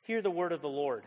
Hear the word of the Lord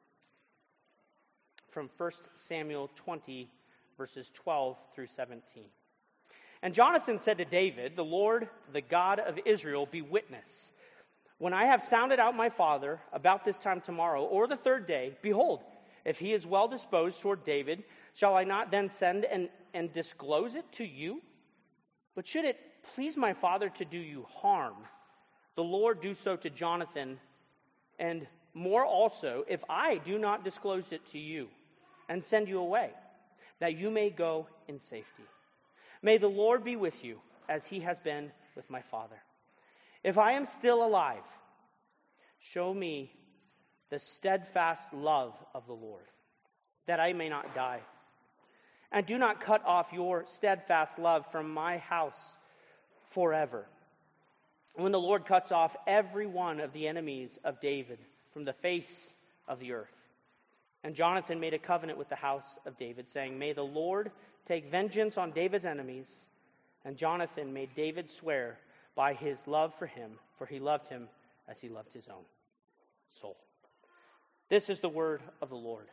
from 1 Samuel 20, verses 12 through 17. And Jonathan said to David, "The Lord, the God of Israel, be witness. When I have sounded out my father about this time tomorrow, or the third day, behold, if he is well disposed toward David, shall I not then send and disclose it to you? But should it please my father to do you harm, the Lord do so to Jonathan, and more also, if I do not disclose it to you and send you away, that you may go in safety. May the Lord be with you, as he has been with my father. If I am still alive, show me the steadfast love of the Lord, that I may not die. And do not cut off your steadfast love from my house forever. When the Lord cuts off every one of the enemies of David from the face of the earth." And Jonathan made a covenant with the house of David, saying, "May the Lord take vengeance on David's enemies." And Jonathan made David swear by his love for him, for he loved him as he loved his own soul. This is the word of the Lord.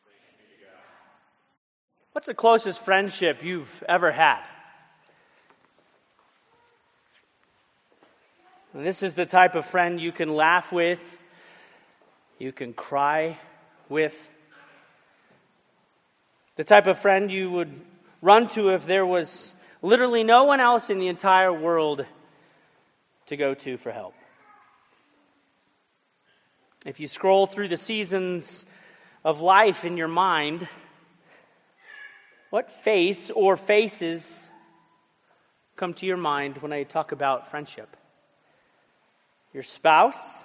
What's the closest friendship you've ever had? And this is the type of friend you can laugh with, you can cry with. The type of friend you would run to if there was literally no one else in the entire world to go to for help. If you scroll through the seasons of life in your mind, what face or faces come to your mind when I talk about friendship? Your spouse?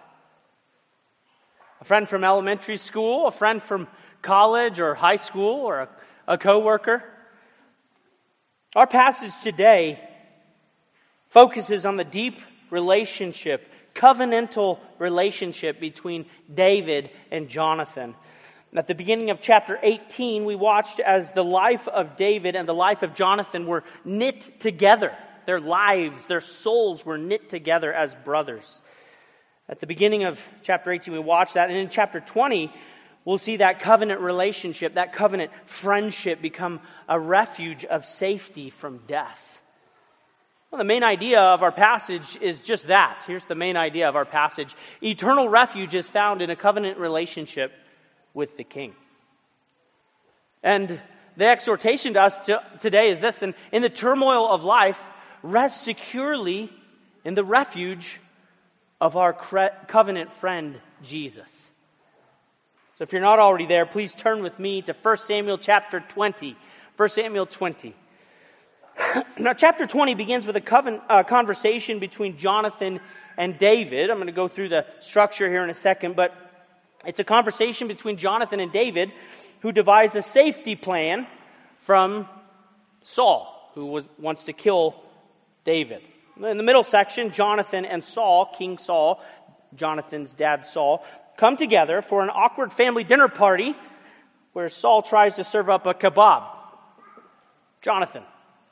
A friend from elementary school? A friend from college or high school? Or a coworker? Our passage today focuses on the deep relationship, covenantal relationship between David and Jonathan. At the beginning of chapter 18, we watched as the life of David and the life of Jonathan were knit together. Their lives, their souls were knit together as brothers. At the beginning of chapter 18, we watched that. And in chapter 20, we'll see that covenant relationship, that covenant friendship become a refuge of safety from death. Well, the main idea of our passage is just that. Here's the main idea of our passage. Eternal refuge is found in a covenant relationship with the King. And the exhortation to us today is this: then, in the turmoil of life, rest securely in the refuge of our covenant friend, Jesus. So if you're not already there, please turn with me to 1 Samuel chapter 20. 1 Samuel 20. Now, chapter 20 begins with a conversation between Jonathan and David. I'm going to go through the structure here in a second, but it's a conversation between Jonathan and David, who devise a safety plan from Saul, who wants to kill David. In the middle section, Jonathan and Saul, King Saul, Jonathan's dad Saul, come together for an awkward family dinner party where Saul tries to serve up a kebab. Jonathan.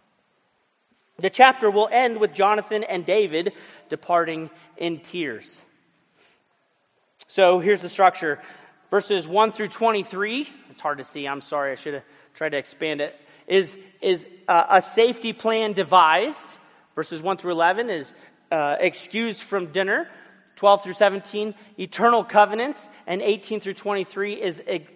The chapter will end with Jonathan and David departing in tears. So here's the structure. Verses 1 through 23, it's hard to see, I'm sorry, I should have tried to expand it, is a safety plan devised. Verses 1 through 11 is excused from dinner. 12 through 17, eternal covenants. And 18 through 23 is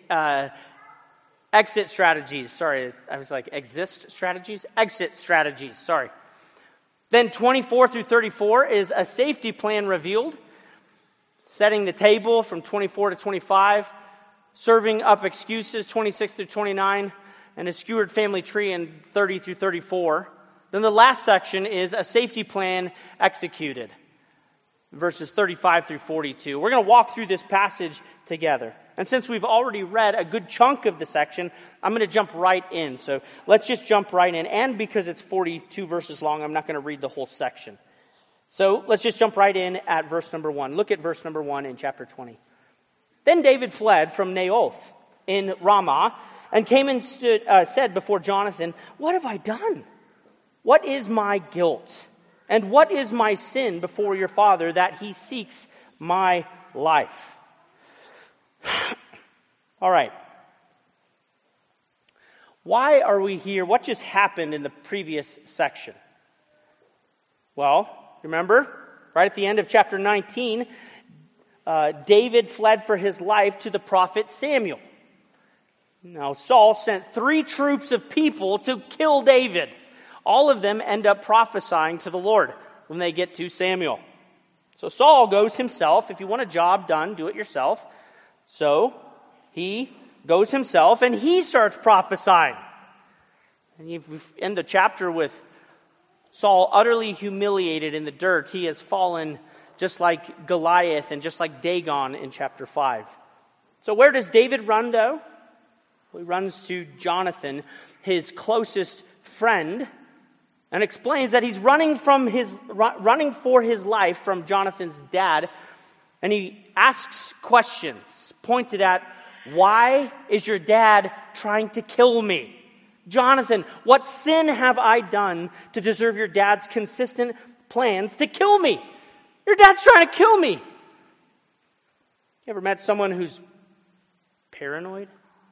exit strategies. Sorry, I was like, exist strategies? Exit strategies, sorry. Then 24 through 34 is a safety plan revealed. Setting the table from 24 to 25. Serving up excuses, 26 through 29. And a skewered family tree in 30 through 34. Then the last section is a safety plan executed. Verses 35 through 42. We're going to walk through this passage together. And since we've already read a good chunk of the section, I'm going to jump right in. So let's just jump right in. And because it's 42 verses long, I'm not going to read the whole section. So let's just jump right in at verse number 1. Look at verse number 1 in chapter 20. Then David fled from Naioth in Ramah and came and said before Jonathan, "What have I done? What is my guilt? And what is my sin before your father that he seeks my life?" All right. Why are we here? What just happened in the previous section? Well, remember, right at the end of chapter 19, David fled for his life to the prophet Samuel. Now, Saul sent 3 troops of people to kill David. All of them end up prophesying to the Lord when they get to Samuel. So Saul goes himself. If you want a job done, do it yourself. So he goes himself and he starts prophesying. And you end the chapter with Saul utterly humiliated in the dirt. He has fallen just like Goliath and just like Dagon in chapter 5. So where does David run to? Well, he runs to Jonathan, his closest friend, and explains that he's running for his life from Jonathan's dad. And he asks questions pointed at, why is your dad trying to kill me? Jonathan, what sin have I done to deserve your dad's consistent plans to kill me? Your dad's trying to kill me. You ever met someone who's paranoid?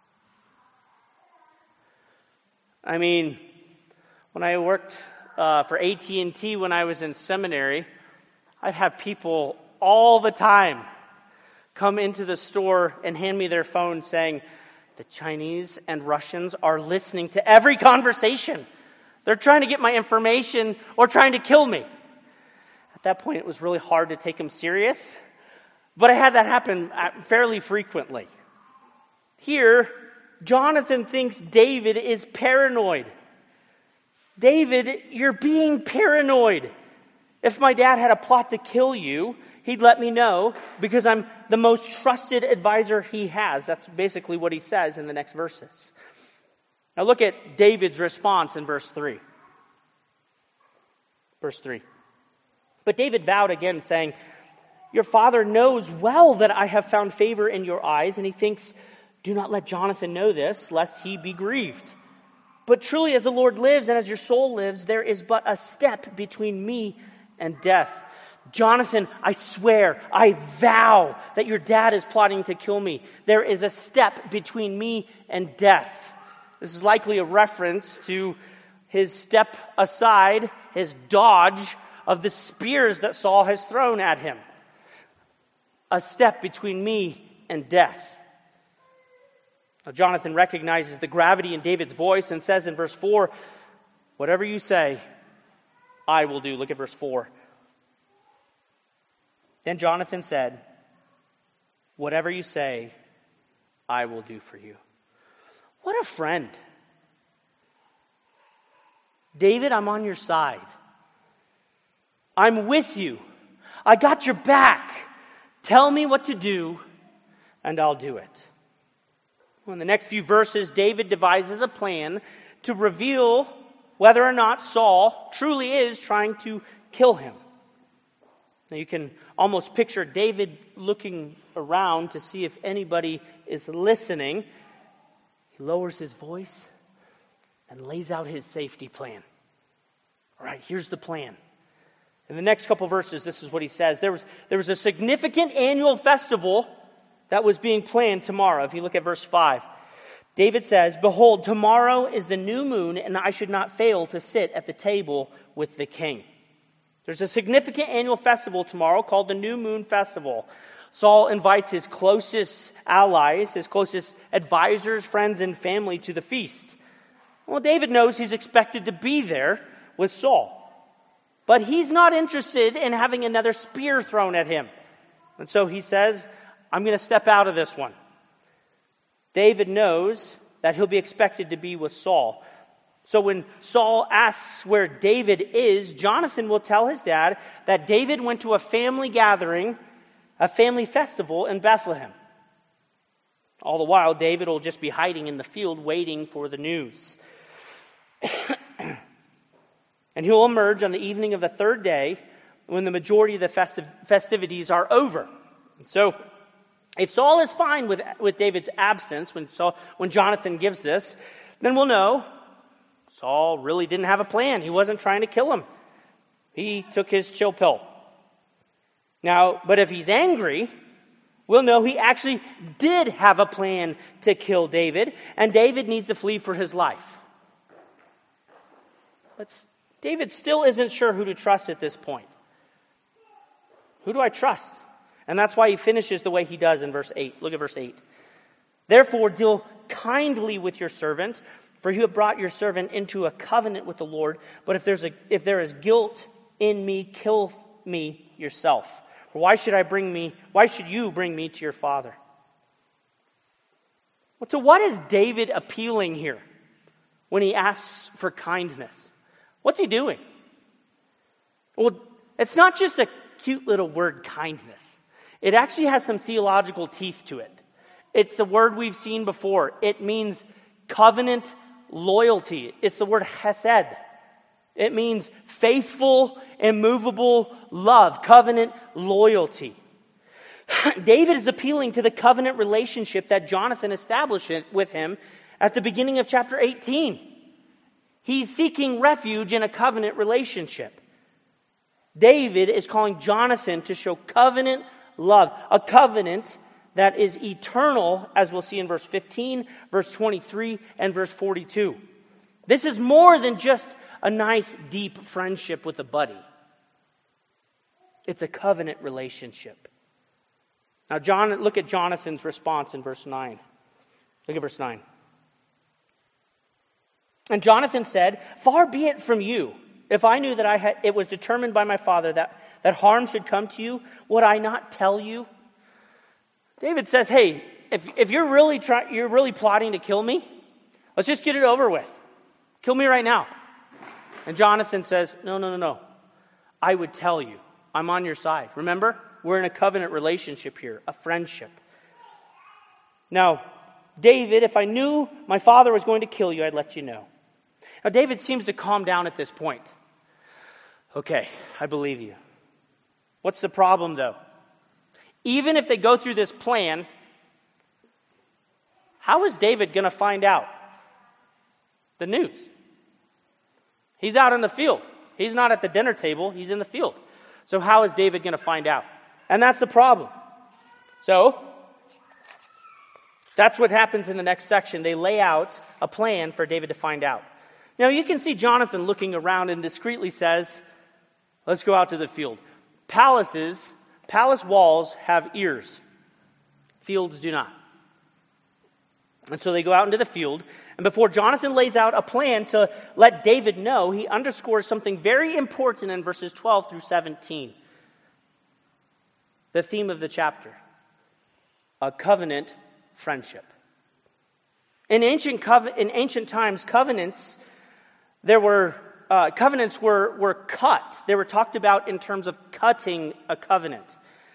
I mean, when I worked for AT&T when I was in seminary, I'd have people all the time come into the store and hand me their phone saying, the Chinese and Russians are listening to every conversation. They're trying to get my information or trying to kill me. At that point, it was really hard to take them serious, but I had that happen fairly frequently. Here, Jonathan thinks David is paranoid. David, you're being paranoid. If my dad had a plot to kill you, he'd let me know because I'm the most trusted advisor he has. That's basically what he says in the next verses. Now look at David's response in verse 3. Verse 3. But David vowed again, saying, your father knows well that I have found favor in your eyes, and he thinks, do not let Jonathan know this, lest he be grieved. But truly, as the Lord lives and as your soul lives, there is but a step between me and death. Jonathan, I swear, I vow that your dad is plotting to kill me. There is a step between me and death. This is likely a reference to his step aside, his dodge of the spears that Saul has thrown at him. A step between me and death. Now, Jonathan recognizes the gravity in David's voice and says in verse 4, whatever you say, I will do. Look at verse 4. Then Jonathan said, whatever you say, I will do for you. What a friend. David, I'm on your side. I'm with you. I got your back. Tell me what to do, and I'll do it. Well, in the next few verses, David devises a plan to reveal whether or not Saul truly is trying to kill him. Now you can almost picture David looking around to see if anybody is listening. He lowers his voice and lays out his safety plan. All right, here's the plan. In the next couple verses, this is what he says. There was a significant annual festival that was being planned tomorrow. If you look at verse 5, David says, behold, tomorrow is the new moon, and I should not fail to sit at the table with the king. There's a significant annual festival tomorrow called the New Moon Festival. Saul invites his closest allies, his closest advisors, friends, and family to the feast. Well, David knows he's expected to be there with Saul. But he's not interested in having another spear thrown at him. And so he says, I'm going to step out of this one. David knows that he'll be expected to be with Saul. So when Saul asks where David is, Jonathan will tell his dad that David went to a family gathering, a family festival in Bethlehem. All the while, David will just be hiding in the field waiting for the news. And he'll emerge on the evening of the third day when the majority of the festivities are over. And so if Saul is fine with David's absence, when Jonathan gives this, then we'll know Saul really didn't have a plan. He wasn't trying to kill him. He took his chill pill. Now, but if he's angry, we'll know he actually did have a plan to kill David, and David needs to flee for his life. But David still isn't sure who to trust at this point. Who do I trust? And that's why he finishes the way he does in verse 8. Look at verse 8. Therefore, deal kindly with your servant, for you have brought your servant into a covenant with the Lord. But if there is guilt in me, kill me yourself. For why should you bring me to your father? So what is David appealing here when he asks for kindness? What's he doing? Well, it's not just a cute little word, kindness. It actually has some theological teeth to it. It's the word we've seen before. It means covenant loyalty. It's the word hesed. It means faithful, immovable love, covenant loyalty. David is appealing to the covenant relationship that Jonathan established with him at the beginning of chapter 18. He's seeking refuge in a covenant relationship. David is calling Jonathan to show covenant love, a covenant that is eternal, as we'll see in verse 15, verse 23, and verse 42. This is more than just a nice, deep friendship with a buddy. It's a covenant relationship. Now, look at Jonathan's response in verse 9. Look at verse 9. And Jonathan said, "Far be it from you. If I knew that it was determined by my father that harm should come to you, would I not tell you?" David says, "Hey, if you're really plotting to kill me, let's just get it over with. Kill me right now." And Jonathan says, No. I would tell you. I'm on your side. Remember, we're in a covenant relationship here, a friendship. Now, David, if I knew my father was going to kill you, I'd let you know. Now, David seems to calm down at this point. Okay, I believe you. What's the problem, though? Even if they go through this plan, how is David going to find out the news? He's out in the field. He's not at the dinner table. He's in the field. So how is David going to find out? And that's the problem. So that's what happens in the next section. They lay out a plan for David to find out. Now you can see Jonathan looking around and discreetly says, let's go out to the field. Palace walls have ears. Fields do not. And so they go out into the field. And before Jonathan lays out a plan to let David know, he underscores something very important in verses 12 through 17. The theme of the chapter. A covenant friendship. In ancient times, covenants were cut. They were talked about in terms of cutting a covenant.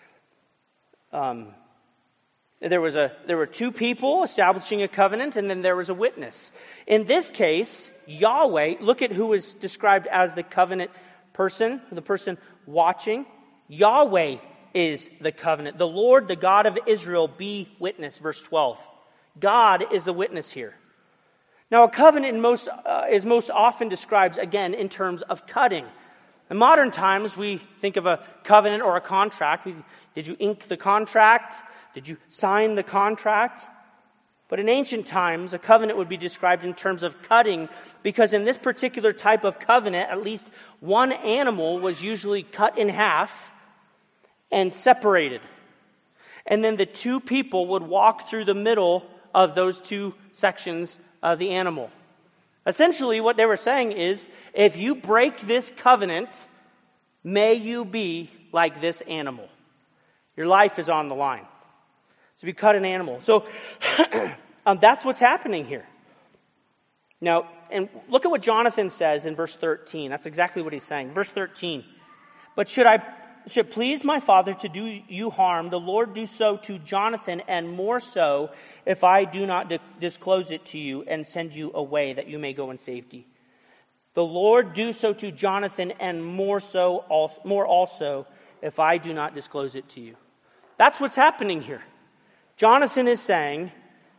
There were two people establishing a covenant, and then there was a witness. In this case, Yahweh, look at who is described as the covenant person, the person watching. Yahweh is the covenant. The Lord, the God of Israel, be witness, verse 12. God is the witness here. Now, a covenant is most often described, again, in terms of cutting. In modern times, we think of a covenant or a contract. Did you ink the contract? Did you sign the contract? But in ancient times, a covenant would be described in terms of cutting, because in this particular type of covenant, at least one animal was usually cut in half and separated. And then the two people would walk through the middle of those two sections of the animal. Essentially, what they were saying is, if you break this covenant, may you be like this animal. Your life is on the line. So if you cut an animal. So that's what's happening here. Now, and look at what Jonathan says in verse 13. That's exactly what he's saying. Verse 13. But should please my father to do you harm, the Lord do so to Jonathan, and more so if I do not disclose it to you and send you away that you may go in safety. The Lord do so to Jonathan, and more also if I do not disclose it to you. That's what's happening here. Jonathan is saying,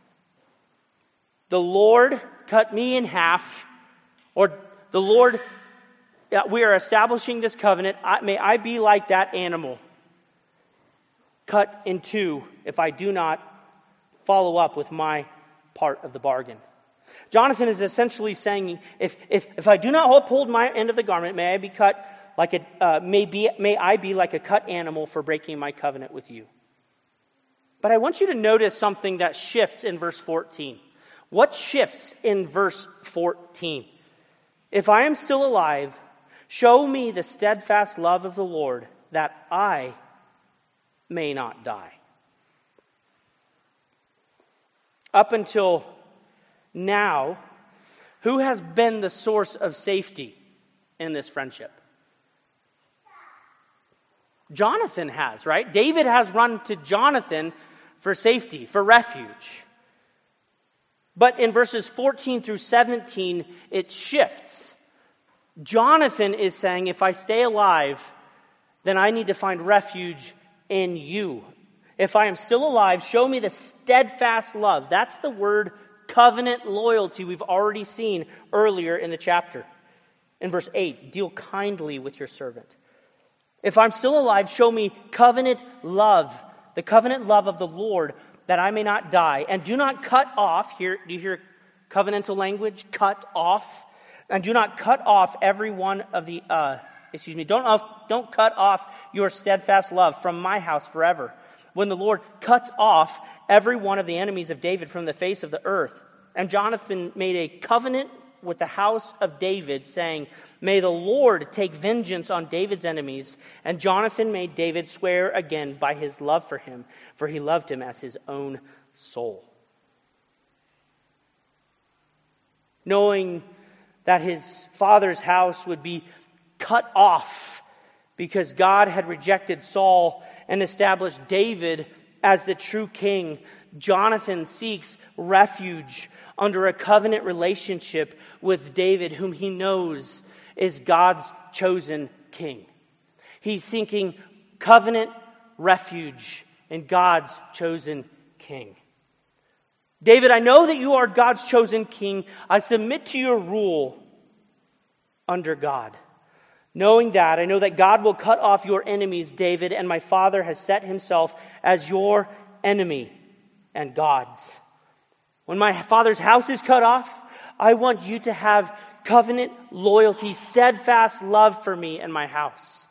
the Lord cut me in half, or the Lord, we are establishing this covenant. May I be like that animal, cut in two if I do not follow up with my part of the bargain. Jonathan is essentially saying, if I do not uphold my end of the garment, may I be like a cut animal for breaking my covenant with you. But I want you to notice something that shifts in verse 14. What shifts in verse 14? If I am still alive, show me the steadfast love of the Lord, that I may not die. Up until now, who has been the source of safety in this friendship? Jonathan has, right? David has run to Jonathan for safety, for refuge. But in verses 14 through 17, it shifts. Jonathan is saying, if I stay alive, then I need to find refuge in you. If I am still alive, show me the steadfast love. That's the word covenant loyalty we've already seen earlier in the chapter. In verse 8, deal kindly with your servant. If I'm still alive, show me covenant love, the covenant love of the Lord, that I may not die. And do not cut off, here, do you hear covenantal language? Cut off. And do not cut off every one of the, don't cut off your steadfast love from my house forever. When the Lord cuts off every one of the enemies of David from the face of the earth. And Jonathan made a covenant with the house of David, saying, may the Lord take vengeance on David's enemies. And Jonathan made David swear again by his love for him, for he loved him as his own soul. Knowing that his father's house would be cut off because God had rejected Saul and established David as the true king, Jonathan seeks refuge under a covenant relationship with David, whom he knows is God's chosen king. He's seeking covenant refuge in God's chosen king. David, I know that you are God's chosen king. I submit to your rule under God. Knowing that, I know that God will cut off your enemies, David, and my father has set himself as your enemy and God's. When my father's house is cut off, I want you to have covenant loyalty, steadfast love for me and my house.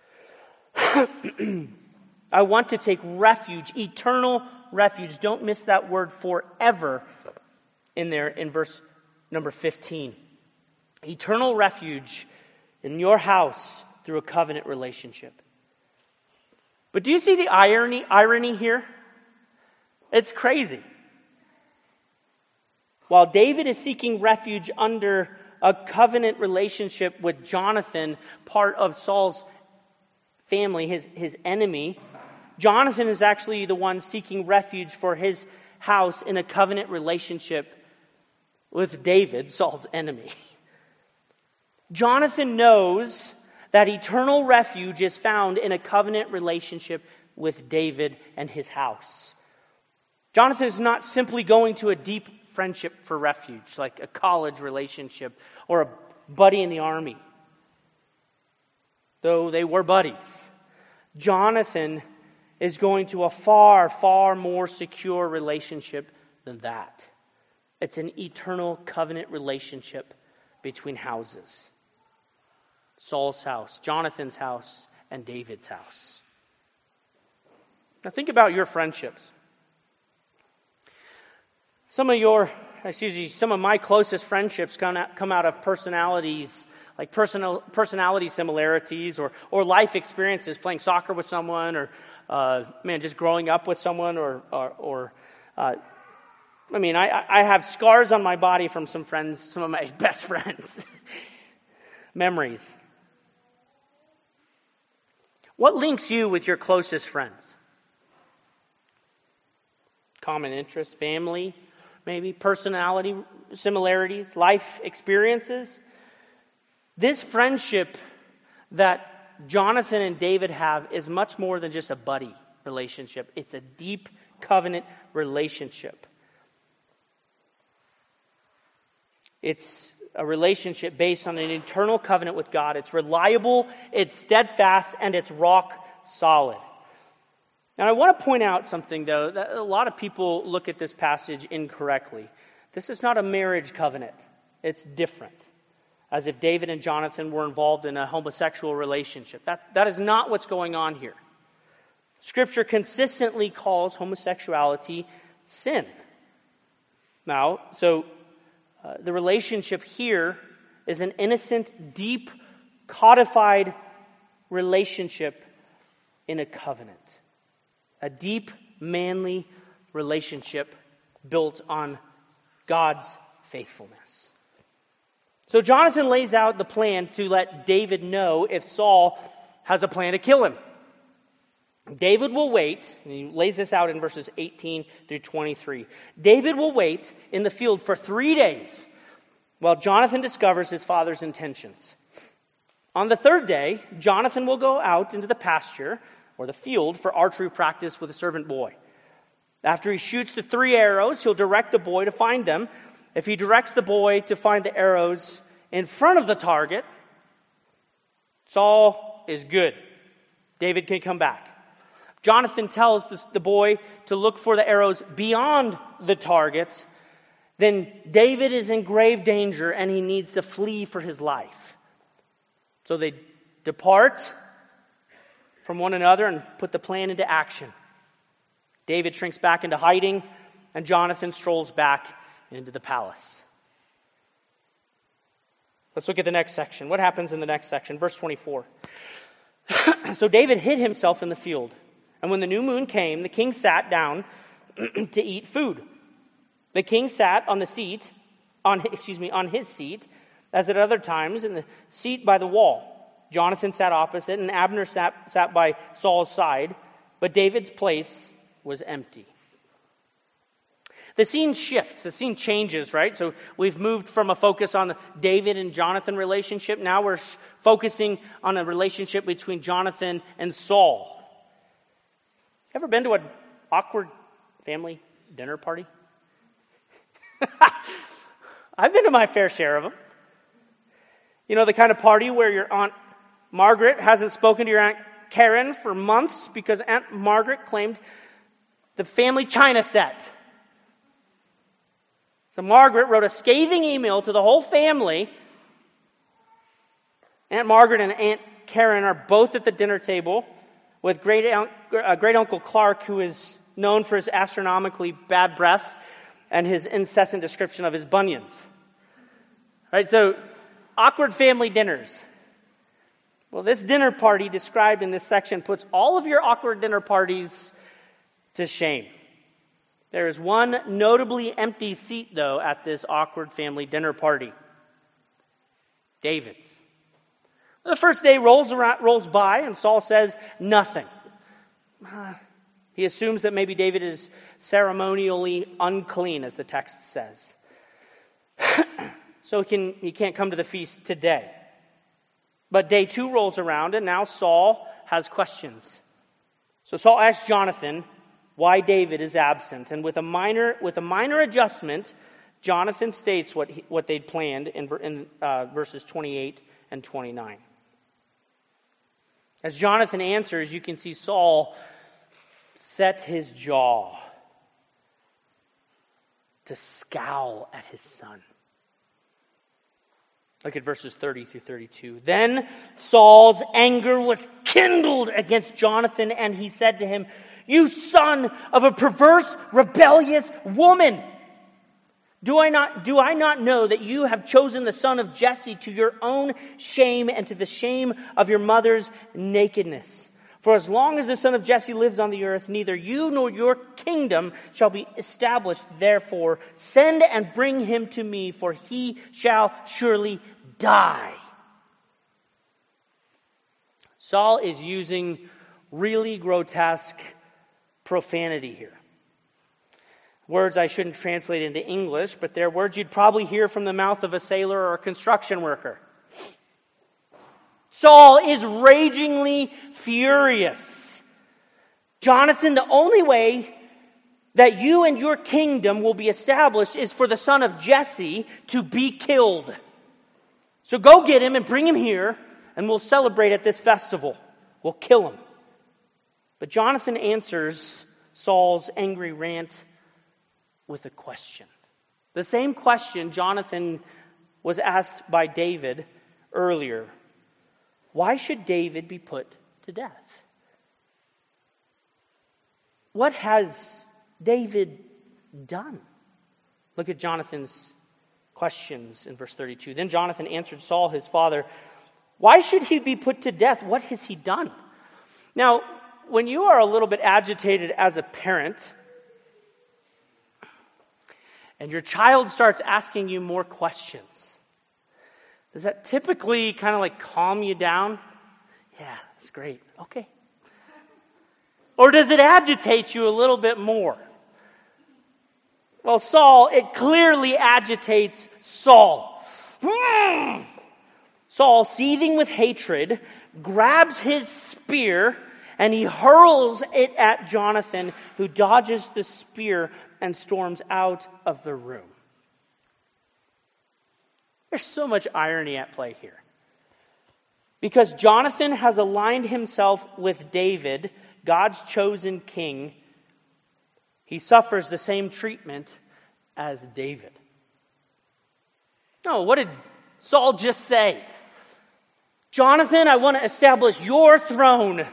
I want to take refuge, eternal refuge. Don't miss that word forever in there in verse number 15. Eternal refuge in your house through a covenant relationship. But do you see the irony here? It's crazy. While David is seeking refuge under a covenant relationship with Jonathan, part of Saul's family, his enemy, Jonathan is actually the one seeking refuge for his house in a covenant relationship with David, Saul's enemy. Jonathan knows that eternal refuge is found in a covenant relationship with David and his house. Jonathan is not simply going to a deep friendship for refuge, like a college relationship or a buddy in the army, though they were buddies. Jonathan is going to a far, far more secure relationship than that. It's an eternal covenant relationship between houses. Saul's house, Jonathan's house, and David's house. Now think about your friendships. Some of my closest friendships come out of personalities, like personality similarities or life experiences, playing soccer with someone or just growing up with someone I have scars on my body from some friends, some of my best friends. Memories. What links you with your closest friends? Common interests, family, maybe personality similarities, life experiences. This friendship that Jonathan and David have is much more than just a buddy relationship. It's a deep covenant relationship. It's a relationship based on an eternal covenant with God. It's reliable, it's steadfast, and it's rock solid. And I want to point out something, though, that a lot of people look at this passage incorrectly. This is not a marriage covenant. It's different. As if David and Jonathan were involved in a homosexual relationship. That is not what's going on here. Scripture consistently calls homosexuality sin. Now, the relationship here is an innocent, deep, codified relationship in a covenant. A deep, manly relationship built on God's faithfulness. So Jonathan lays out the plan to let David know if Saul has a plan to kill him. David will wait, and he lays this out in verses 18 through 23. David will wait in the field for 3 days while Jonathan discovers his father's intentions. On the third day, Jonathan will go out into the pasture or the field for archery practice with a servant boy. After he shoots the 3 arrows, he'll direct the boy to find them. If he directs the boy to find the arrows in front of the target, Saul is good. David can come back. Jonathan tells the boy to look for the arrows beyond the target. Then David is in grave danger and he needs to flee for his life. So they depart from one another and put the plan into action. David shrinks back into hiding and Jonathan strolls back into the palace. Let's look at the next section. What happens in the next section? Verse 24. So David hid himself in the field. And when the new moon came, the king sat down to eat food. The king sat on his seat, as at other times, in the seat by the wall. Jonathan sat opposite, and Abner sat by Saul's side, but David's place was empty. The scene shifts, the scene changes, right? So we've moved from a focus on the David and Jonathan relationship. Now we're focusing on a relationship between Jonathan and Saul. Ever been to an awkward family dinner party? I've been to my fair share of them. You know, the kind of party where your Aunt Margaret hasn't spoken to your Aunt Karen for months because Aunt Margaret claimed the family china set. So Margaret wrote a scathing email to the whole family. Aunt Margaret and Aunt Karen are both at the dinner table with great Uncle Clark, who is known for his astronomically bad breath and his incessant description of his bunions. Right, so awkward family dinners. Well, this dinner party described in this section puts all of your awkward dinner parties to shame. There is one notably empty seat, though, at this awkward family dinner party. David's. The first day rolls by, and Saul says nothing. He assumes that maybe David is ceremonially unclean, as the text says. So he can't come to the feast today. But day 2 rolls around, and now Saul has questions. So Saul asks Jonathan why David is absent, and with a minor adjustment, Jonathan states what they'd planned in verses 28 and 29. As Jonathan answers, you can see Saul set his jaw to scowl at his son. Look at verses 30 through 32. Then Saul's anger was kindled against Jonathan, and he said to him, "You son of a perverse, rebellious woman! Do I not know that you have chosen the son of Jesse to your own shame and to the shame of your mother's nakedness? For as long as the son of Jesse lives on the earth, neither you nor your kingdom shall be established. Therefore, send and bring him to me, for he shall surely die." Saul is using really grotesque profanity here. Words I shouldn't translate into English, but they're words you'd probably hear from the mouth of a sailor or a construction worker. Saul is ragingly furious. "Jonathan, the only way that you and your kingdom will be established is for the son of Jesse to be killed. So go get him and bring him here, and we'll celebrate at this festival. We'll kill him." But Jonathan answers Saul's angry rant with a question. The same question Jonathan was asked by David earlier. Why should David be put to death? What has David done? Look at Jonathan's questions in verse 32. Then Jonathan answered Saul, his father, why should he be put to death? What has he done? Now, when you are a little bit agitated as a parent, and your child starts asking you more questions, does that typically kind of like calm you down? Yeah, that's great. Okay. Or does it agitate you a little bit more? Well, Saul, it clearly agitates Saul. Saul, seething with hatred, grabs his spear and he hurls it at Jonathan, who dodges the spear and storms out of the room. There's so much irony at play here. Because Jonathan has aligned himself with David, God's chosen king, he suffers the same treatment as David. No, what did Saul just say? Jonathan, I want to establish your throne.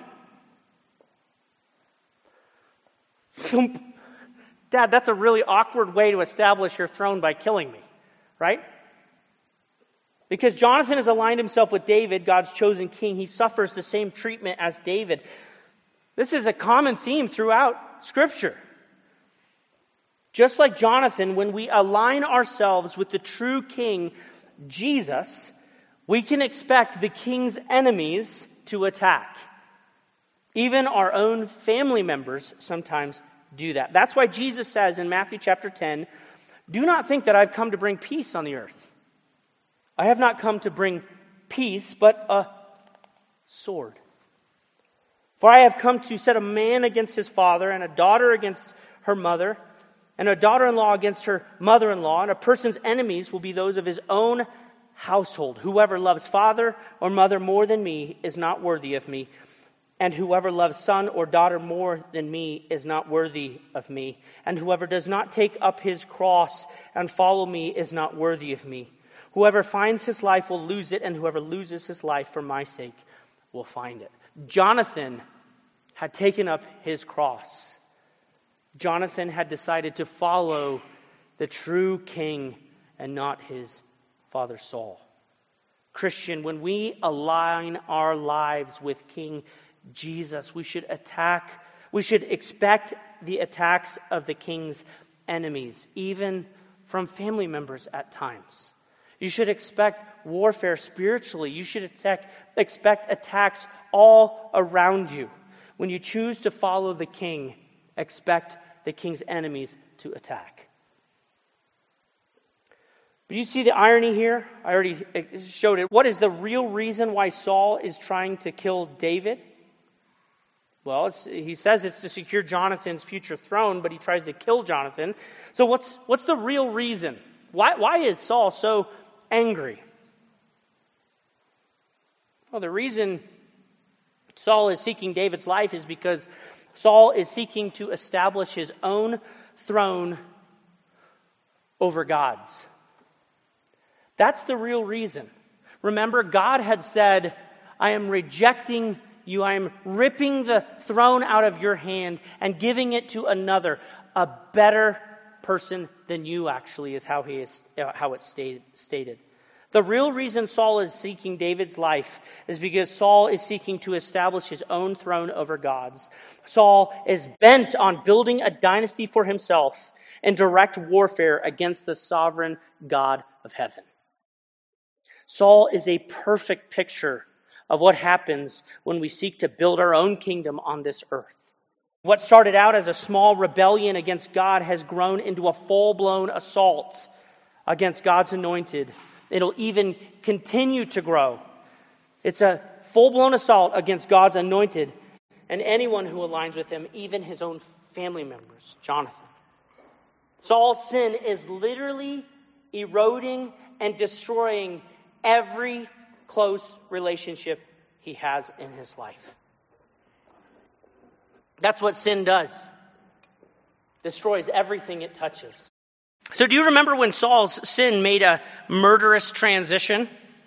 Dad, that's a really awkward way to establish your throne by killing me, right? Because Jonathan has aligned himself with David, God's chosen king, he suffers the same treatment as David. This is a common theme throughout Scripture. Just like Jonathan, when we align ourselves with the true king, Jesus, we can expect the king's enemies to attack. Even our own family members sometimes do that. That's why Jesus says in Matthew chapter 10, do not think that I've come to bring peace on the earth. I have not come to bring peace, but a sword. For I have come to set a man against his father, and a daughter against her mother, and a daughter-in-law against her mother-in-law, and a person's enemies will be those of his own household. Whoever loves father or mother more than me is not worthy of me, and whoever loves son or daughter more than me is not worthy of me, and whoever does not take up his cross and follow me is not worthy of me. Whoever finds his life will lose it, and whoever loses his life for my sake will find it. Jonathan had taken up his cross. Jonathan had decided to follow the true king and not his father Saul. Christian, when we align our lives with King Jesus, we should expect the attacks of the king's enemies, even from family members at times. You should expect warfare spiritually. You should expect attacks all around you. When you choose to follow the king, expect the king's enemies to attack. But you see the irony here? I already showed it. What is the real reason why Saul is trying to kill David? Well, he says it's to secure Jonathan's future throne, but he tries to kill Jonathan. So what's the real reason? Why is Saul so angry? Well, the reason Saul is seeking David's life is because Saul is seeking to establish his own throne over God's. That's the real reason. Remember, God had said, I am rejecting you. I am ripping the throne out of your hand and giving it to another, a better person than you, actually, is how it's stated. The real reason Saul is seeking David's life is because Saul is seeking to establish his own throne over God's. Saul is bent on building a dynasty for himself in direct warfare against the sovereign God of heaven. Saul is a perfect picture of what happens when we seek to build our own kingdom on this earth. What started out as a small rebellion against God has grown into a full-blown assault against God's anointed. It'll even continue to grow. It's a full-blown assault against God's anointed and anyone who aligns with him, even his own family members, Jonathan. Saul's sin is literally eroding and destroying every close relationship he has in his life. That's what sin does. Destroys everything it touches. So do you remember when Saul's sin made a murderous transition?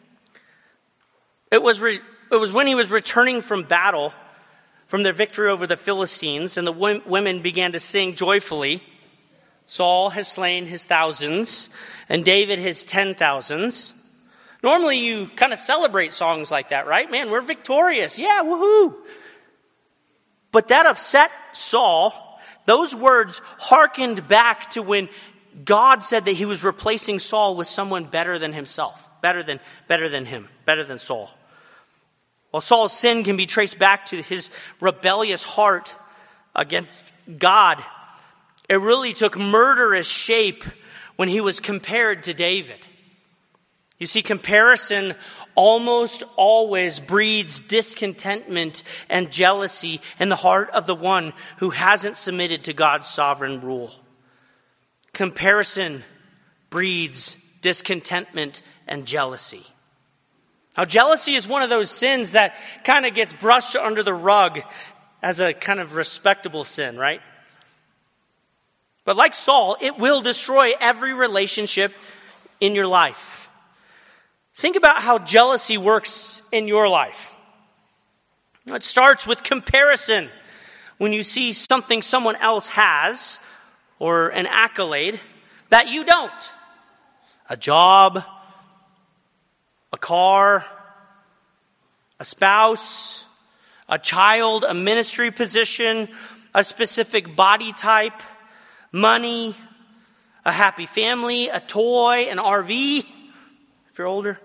It was when he was returning from battle, from their victory over the Philistines, and the women began to sing joyfully. Saul has slain his thousands, and David his 10,000s. Normally you kind of celebrate songs like that, right? Man, we're victorious. Yeah, woohoo! But that upset Saul. Those words hearkened back to when God said that he was replacing Saul with someone better than himself, better than him, better than Saul. While Saul's sin can be traced back to his rebellious heart against God, it really took murderous shape when he was compared to David. You see, comparison almost always breeds discontentment and jealousy in the heart of the one who hasn't submitted to God's sovereign rule. Comparison breeds discontentment and jealousy. Now, jealousy is one of those sins that kind of gets brushed under the rug as a kind of respectable sin, right? But like Saul, it will destroy every relationship in your life. Think about how jealousy works in your life. It starts with comparison. When you see something someone else has, or an accolade, that you don't. A job, a car, a spouse, a child, a ministry position, a specific body type, money, a happy family, a toy, an RV, if you're older.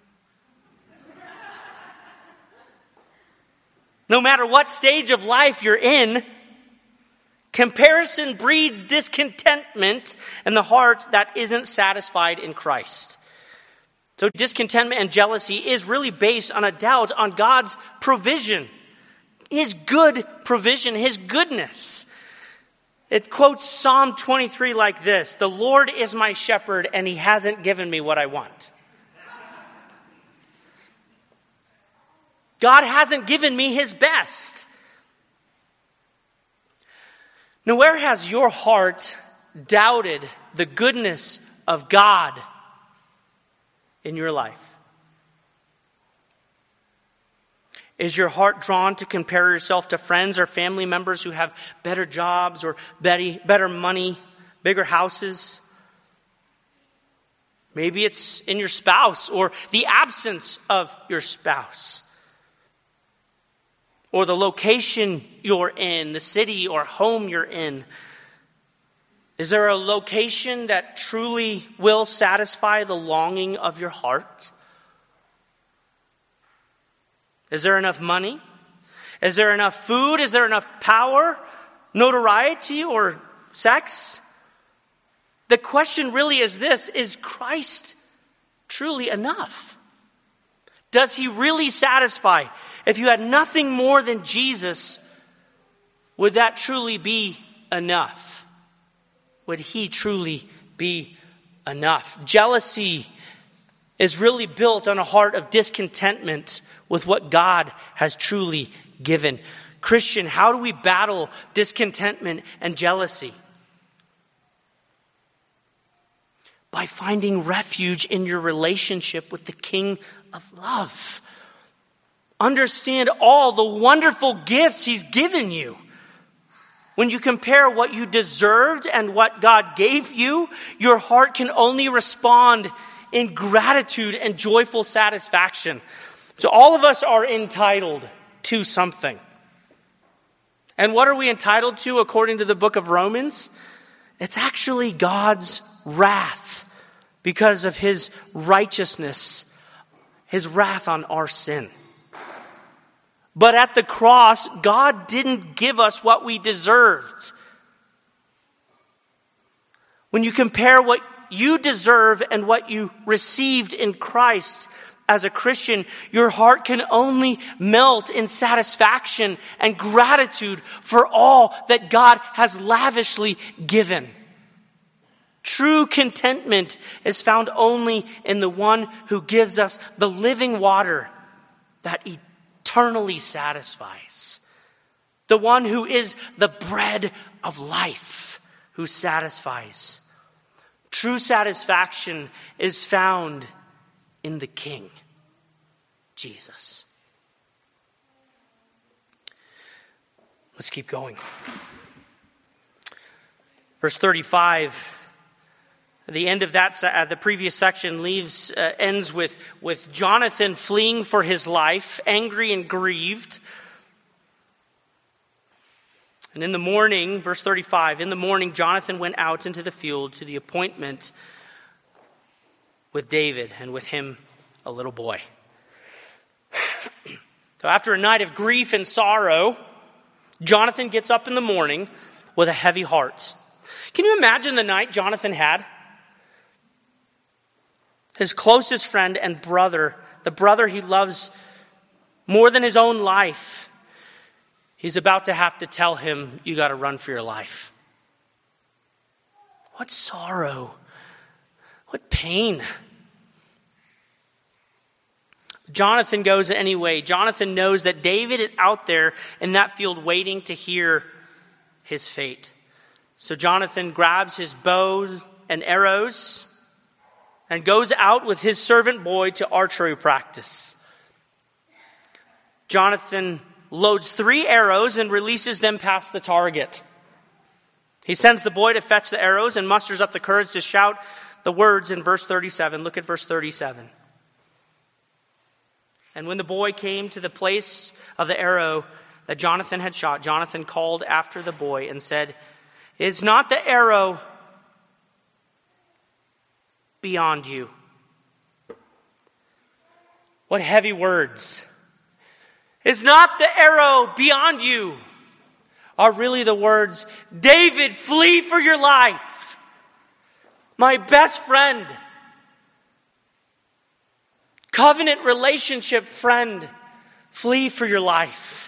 No matter what stage of life you're in, comparison breeds discontentment in the heart that isn't satisfied in Christ. So discontentment and jealousy is really based on a doubt on God's provision. His good provision, His goodness. It quotes Psalm 23 like this: "The Lord is my shepherd and He hasn't given me what I want." God hasn't given me His best. Now, where has your heart doubted the goodness of God in your life? Is your heart drawn to compare yourself to friends or family members who have better jobs or better money, bigger houses? Maybe it's in your spouse or the absence of your spouse. Or the location you're in, the city or home you're in. Is there a location that truly will satisfy the longing of your heart? Is there enough money? Is there enough food? Is there enough power, notoriety, or sex? The question really is this: is Christ truly enough? Does He really satisfy? If you had nothing more than Jesus, would that truly be enough? Would He truly be enough? Jealousy is really built on a heart of discontentment with what God has truly given. Christian, how do we battle discontentment and jealousy? By finding refuge in your relationship with the King of love. Understand all the wonderful gifts He's given you. When you compare what you deserved and what God gave you, your heart can only respond in gratitude and joyful satisfaction. So all of us are entitled to something. And what are we entitled to according to the book of Romans? It's actually God's wrath because of His righteousness, His wrath on our sin. But at the cross, God didn't give us what we deserved. When you compare what you deserve and what you received in Christ as a Christian, your heart can only melt in satisfaction and gratitude for all that God has lavishly given. True contentment is found only in the one who gives us the living water that eternally satisfies. The one who is the bread of life, who satisfies. True satisfaction is found in the King, Jesus. Let's keep going. Verse 35. The end of that, the previous section ends with Jonathan fleeing for his life, angry and grieved. And in the morning, verse 35, in the morning Jonathan went out into the field to the appointment with David, and with him a little boy. So after a night of grief and sorrow, Jonathan gets up in the morning with a heavy heart. Can you imagine the night Jonathan had? His closest friend and brother, the brother he loves more than his own life, he's about to have to tell him, you got to run for your life. What sorrow. What pain. Jonathan goes anyway. Jonathan knows that David is out there in that field waiting to hear his fate. So Jonathan grabs his bow and arrows and goes out with his servant boy to archery practice. Jonathan loads 3 arrows and releases them past the target. He sends the boy to fetch the arrows and musters up the courage to shout the words in verse 37. Look at verse 37. And when the boy came to the place of the arrow that Jonathan had shot, Jonathan called after the boy and said, "Is not the arrow beyond you?" What heavy words. "Is not the arrow beyond you?" are really the words, David, flee for your life. My best friend. Covenant relationship friend, flee for your life.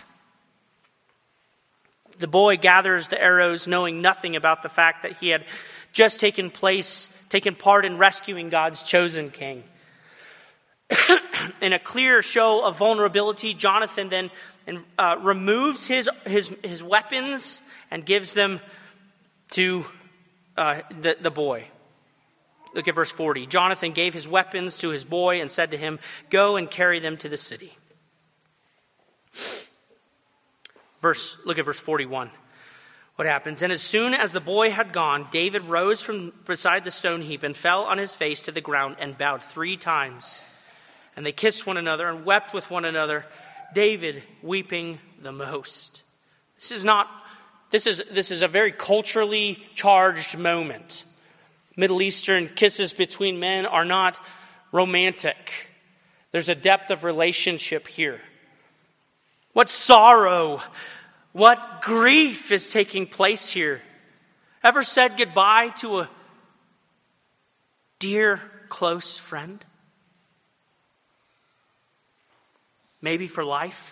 The boy gathers the arrows, knowing nothing about the fact that he had just taken part in rescuing God's chosen king. In a clear show of vulnerability, Jonathan then removes his weapons and gives them to the boy. Look at verse 40. Jonathan gave his weapons to his boy and said to him, "Go and carry them to the city." Look at verse 41. What happens? And as soon as the boy had gone, David rose from beside the stone heap and fell on his face to the ground and bowed 3 times. And they kissed one another and wept with one another, David weeping the most. This is a very culturally charged moment. Middle Eastern kisses between men are not romantic. There's a depth of relationship here. What sorrow, what grief is taking place here. Ever said goodbye to a dear, close friend? Maybe for life.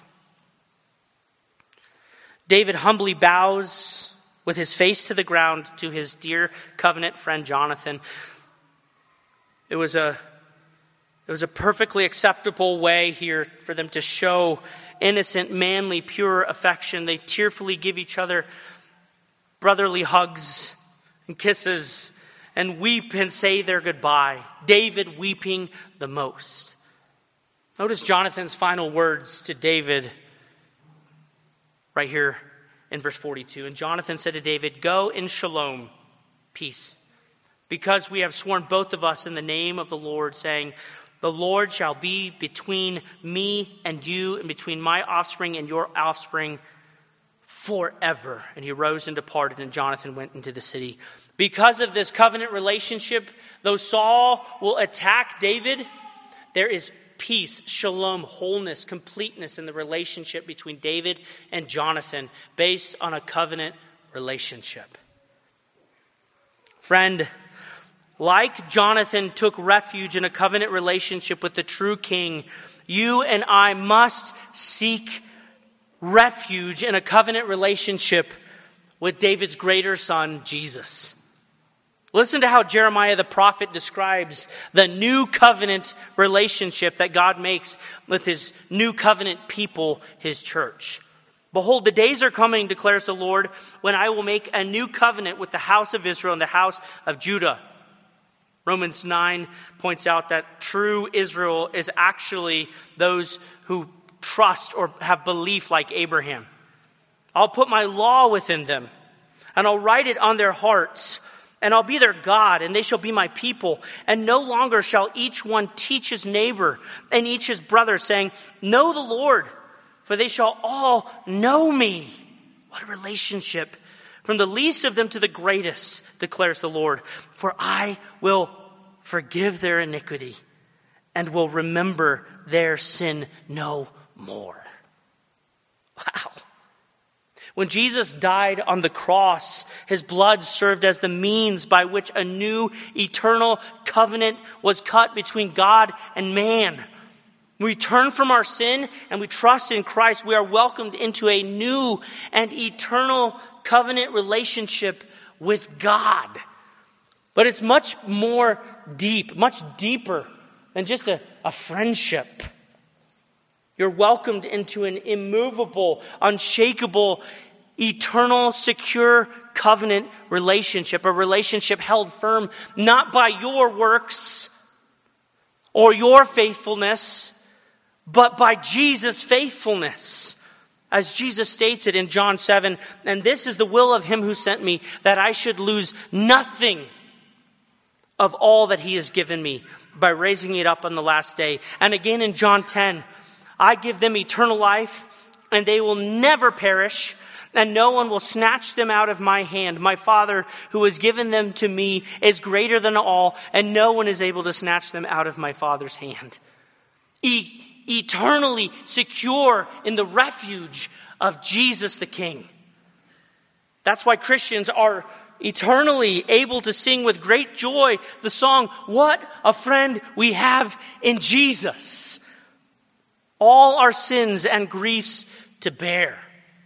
David humbly bows with his face to the ground to his dear covenant friend Jonathan. It was a perfectly acceptable way here for them to show innocent, manly, pure affection. They tearfully give each other brotherly hugs and kisses and weep and say their goodbye. David weeping the most. Notice Jonathan's final words to David right here in verse 42. And Jonathan said to David, "Go in shalom, peace, because we have sworn both of us in the name of the Lord, saying, the Lord shall be between me and you, and between my offspring and your offspring forever." And he rose and departed, and Jonathan went into the city. Because of this covenant relationship, though Saul will attack David, there is peace, shalom, wholeness, completeness in the relationship between David and Jonathan based on a covenant relationship. Friend, like Jonathan took refuge in a covenant relationship with the true king, you and I must seek refuge in a covenant relationship with David's greater son, Jesus. Listen to how Jeremiah the prophet describes the new covenant relationship that God makes with his new covenant people, his church. Behold, the days are coming, declares the Lord, when I will make a new covenant with the house of Israel and the house of Judah. Romans 9 points out that true Israel is actually those who trust or have belief like Abraham. I'll put my law within them, and I'll write it on their hearts, and I'll be their God, and they shall be my people. And no longer shall each one teach his neighbor and each his brother, saying, know the Lord, for they shall all know me. What a relationship. From the least of them to the greatest, declares the Lord. For I will forgive their iniquity and will remember their sin no more. Wow. When Jesus died on the cross, his blood served as the means by which a new eternal covenant was cut between God and man. When we turn from our sin and we trust in Christ, we are welcomed into a new and eternal covenant relationship with God. But it's much more deep, much deeper than just a friendship. You're welcomed into an immovable, unshakable, eternal, secure covenant relationship. A relationship held firm not by your works or your faithfulness, but by Jesus' faithfulness. As Jesus states it in John 7, and this is the will of him who sent me, that I should lose nothing of all that he has given me by raising it up on the last day. And again in John 10, I give them eternal life, and they will never perish, and no one will snatch them out of my hand. My Father, who has given them to me, is greater than all, and no one is able to snatch them out of my Father's hand. Eternally secure in the refuge of Jesus the King. That's why Christians are eternally able to sing with great joy the song, "What a friend we have in Jesus. All our sins and griefs to bear."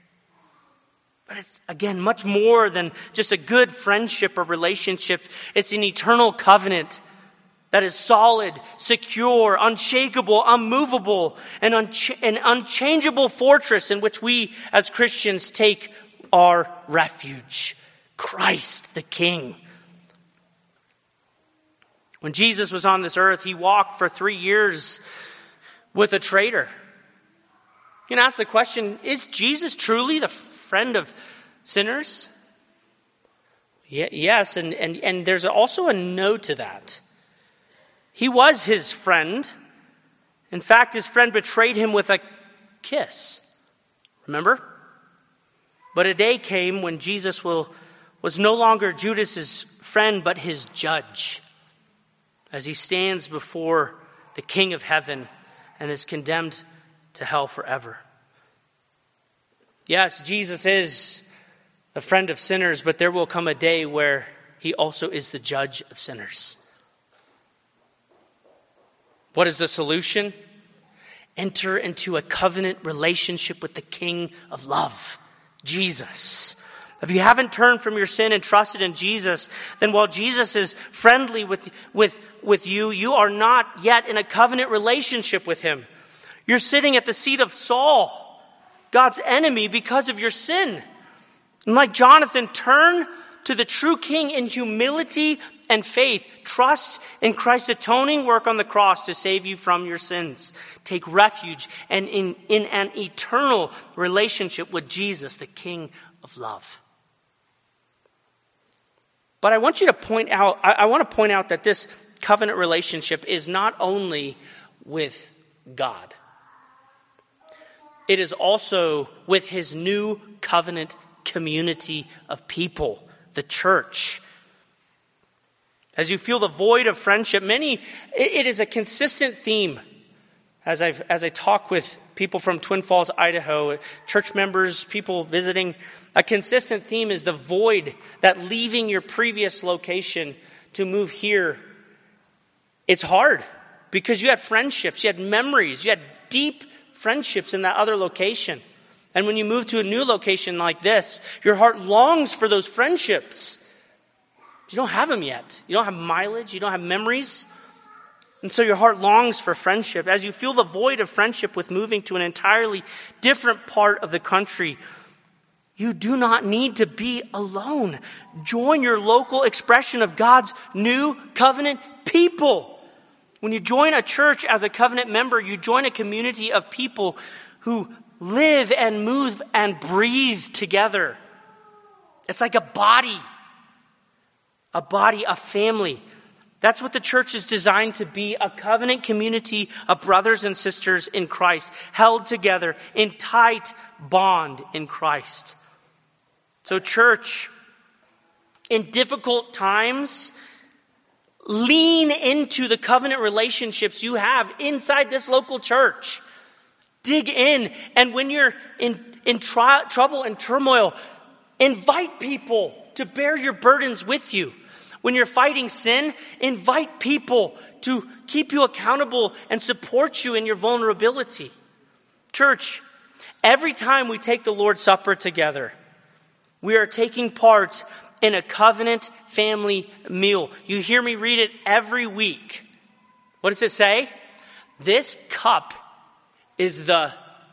But it's, again, much more than just a good friendship or relationship. It's an eternal covenant that is solid, secure, unshakable, unmovable, an unchangeable fortress in which we as Christians take our refuge. Christ the King. When Jesus was on this earth, he walked for 3 years with a traitor. You can ask the question, is Jesus truly the friend of sinners? Yes, and there's also a no to that. He was his friend. In fact, his friend betrayed him with a kiss. Remember? But a day came when Jesus was no longer Judas's friend, but his judge, as he stands before the King of heaven and is condemned to hell forever. Yes, Jesus is the friend of sinners, but there will come a day where he also is the judge of sinners. What is the solution? Enter into a covenant relationship with the King of love, Jesus. If you haven't turned from your sin and trusted in Jesus, then while Jesus is friendly with you, you are not yet in a covenant relationship with him. You're sitting at the seat of Saul, God's enemy, because of your sin. And like Jonathan, turn to the true King in humility and faith. Trust in Christ's atoning work on the cross to save you from your sins. Take refuge and in an eternal relationship with Jesus, the King of love. But I want to point out that this covenant relationship is not only with God. It is also with his new covenant community of people, the church. As you feel the void of friendship, it is a consistent theme. As I talk with people from Twin Falls, Idaho, church members, people visiting, a consistent theme is the void that leaving your previous location to move here, it's hard because you had friendships, you had memories, you had deep friendships in that other location. And when you move to a new location like this, your heart longs for those friendships. You don't have them yet. You don't have mileage. You don't have memories. And so your heart longs for friendship. As you feel the void of friendship with moving to an entirely different part of the country, you do not need to be alone. Join your local expression of God's new covenant people. When you join a church as a covenant member, you join a community of people who live and move and breathe together. It's like a body, a family. That's what the church is designed to be, a covenant community of brothers and sisters in Christ, held together in tight bond in Christ. So church, in difficult times, lean into the covenant relationships you have inside this local church. Dig in. And when you're in trouble and turmoil, invite people to bear your burdens with you. When you're fighting sin, invite people to keep you accountable and support you in your vulnerability. Church, every time we take the Lord's Supper together, we are taking part in a covenant family meal. You hear me read it every week. What does it say? This cup is the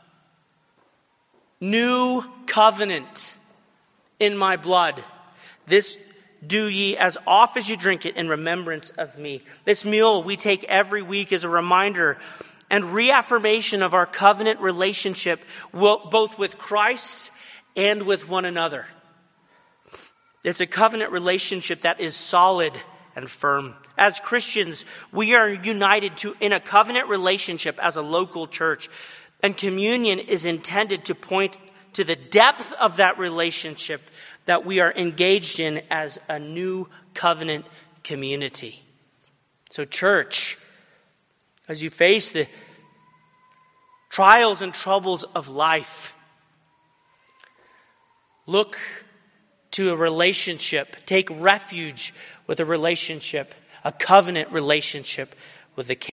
new covenant in my blood. This do ye as oft as you drink it in remembrance of me. This meal we take every week is a reminder and reaffirmation of our covenant relationship, both with Christ and with one another. It's a covenant relationship that is solid and firm. As Christians, we are united in a covenant relationship as a local church. And communion is intended to point to the depth of that relationship that we are engaged in as a new covenant community. So church, as you face the trials and troubles of life, look to a relationship. Take refuge with a relationship, a covenant relationship with the King.